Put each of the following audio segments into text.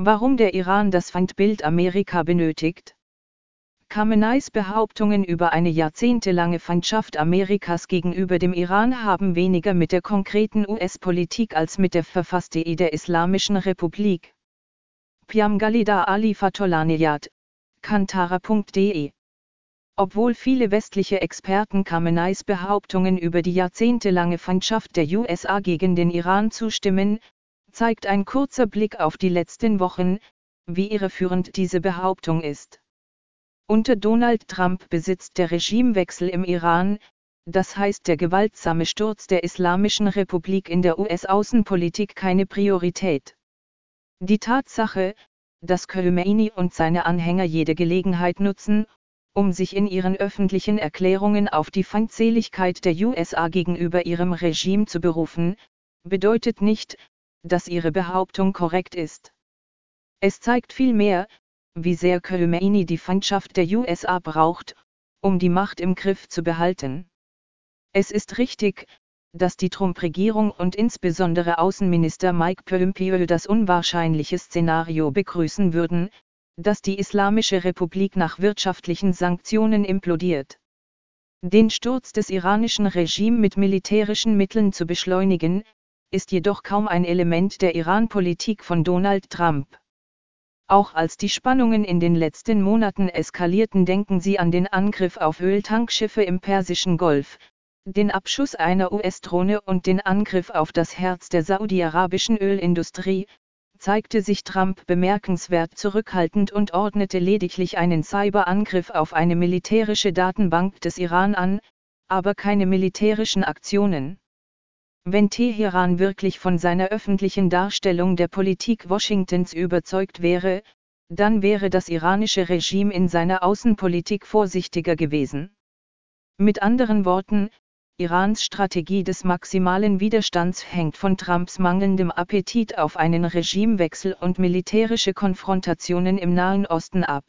Warum der Iran das Feindbild Amerika benötigt? Khameneis Behauptungen über eine jahrzehntelange Feindschaft Amerikas gegenüber dem Iran haben weniger mit der konkreten US-Politik als mit der verfassten Idee der Islamischen Republik. Piamgalida Ali Fatollanejad, Kantara.de. Obwohl viele westliche Experten Khameneis Behauptungen über die jahrzehntelange Feindschaft der USA gegen den Iran zustimmen, zeigt ein kurzer Blick auf die letzten Wochen, wie irreführend diese Behauptung ist. Unter Donald Trump besitzt der Regimewechsel im Iran, das heißt der gewaltsame Sturz der Islamischen Republik in der US-Außenpolitik, keine Priorität. Die Tatsache, dass Khomeini und seine Anhänger jede Gelegenheit nutzen, um sich in ihren öffentlichen Erklärungen auf die Feindseligkeit der USA gegenüber ihrem Regime zu berufen, bedeutet nicht, dass ihre Behauptung korrekt ist. Es zeigt vielmehr, wie sehr Khomeini die Feindschaft der USA braucht, um die Macht im Griff zu behalten. Es ist richtig, dass die Trump-Regierung und insbesondere Außenminister Mike Pompeo das unwahrscheinliche Szenario begrüßen würden, dass die Islamische Republik nach wirtschaftlichen Sanktionen implodiert. Den Sturz des iranischen Regimes mit militärischen Mitteln zu beschleunigen, ist jedoch kaum ein Element der Iran-Politik von Donald Trump. Auch als die Spannungen in den letzten Monaten eskalierten, denken Sie an den Angriff auf Öltankschiffe im Persischen Golf, den Abschuss einer US-Drohne und den Angriff auf das Herz der saudi-arabischen Ölindustrie, zeigte sich Trump bemerkenswert zurückhaltend und ordnete lediglich einen Cyberangriff auf eine militärische Datenbank des Iran an, aber keine militärischen Aktionen. Wenn Teheran wirklich von seiner öffentlichen Darstellung der Politik Washingtons überzeugt wäre, dann wäre das iranische Regime in seiner Außenpolitik vorsichtiger gewesen. Mit anderen Worten, Irans Strategie des maximalen Widerstands hängt von Trumps mangelndem Appetit auf einen Regimewechsel und militärische Konfrontationen im Nahen Osten ab.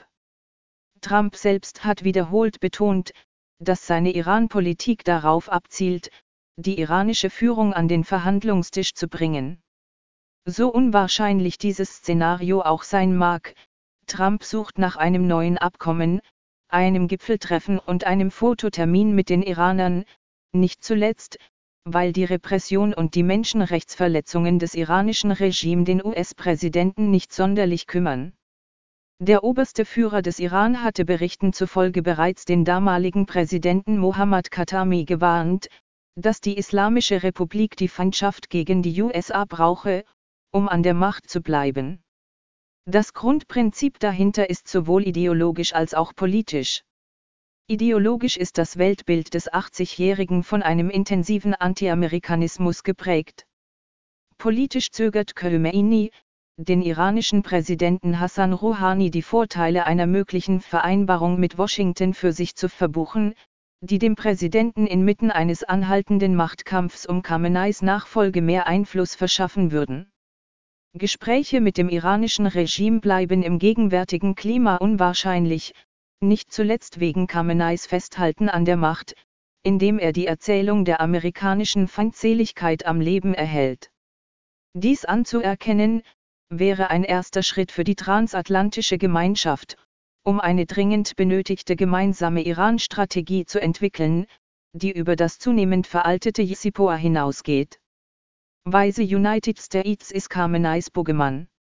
Trump selbst hat wiederholt betont, dass seine Iran-Politik darauf abzielt, die iranische Führung an den Verhandlungstisch zu bringen. So unwahrscheinlich dieses Szenario auch sein mag, Trump sucht nach einem neuen Abkommen, einem Gipfeltreffen und einem Fototermin mit den Iranern, nicht zuletzt, weil die Repression und die Menschenrechtsverletzungen des iranischen Regimes den US-Präsidenten nicht sonderlich kümmern. Der oberste Führer des Iran hatte Berichten zufolge bereits den damaligen Präsidenten Mohammad Khatami gewarnt, dass die Islamische Republik die Feindschaft gegen die USA brauche, um an der Macht zu bleiben. Das Grundprinzip dahinter ist sowohl ideologisch als auch politisch. Ideologisch ist das Weltbild des 80-Jährigen von einem intensiven Anti-Amerikanismus geprägt. Politisch zögert Khomeini, den iranischen Präsidenten Hassan Rouhani die Vorteile einer möglichen Vereinbarung mit Washington für sich zu verbuchen, die dem Präsidenten inmitten eines anhaltenden Machtkampfs um Khameneis Nachfolge mehr Einfluss verschaffen würden. Gespräche mit dem iranischen Regime bleiben im gegenwärtigen Klima unwahrscheinlich, nicht zuletzt wegen Khameneis Festhalten an der Macht, indem er die Erzählung der amerikanischen Feindseligkeit am Leben erhält. Dies anzuerkennen, wäre ein erster Schritt für die transatlantische Gemeinschaft, um eine dringend benötigte gemeinsame Iran-Strategie zu entwickeln, die über das zunehmend veraltete JCPOA hinausgeht. Weise United States ist Khameneis Boogeyman.